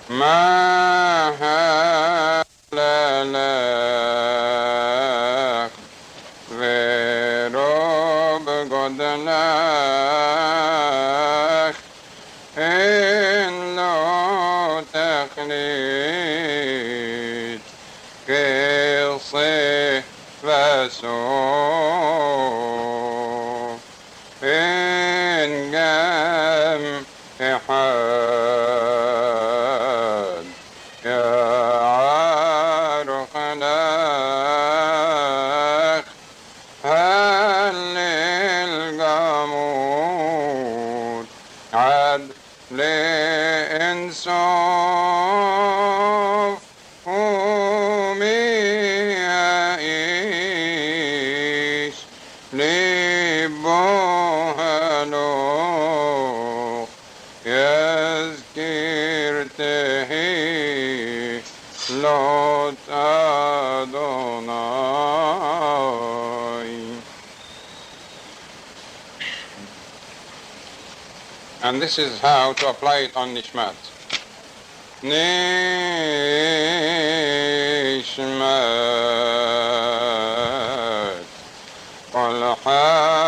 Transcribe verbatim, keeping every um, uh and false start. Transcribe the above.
ما هللك ורוב גודלך אין לו תכלית כעשה וסוף אין גם אחד يعرق لك هل للجمود عدل إنصاف وميعيش لبهلو يذكر تهي Lord Adonai. And this is how to apply it on Nishmat. Nishmat.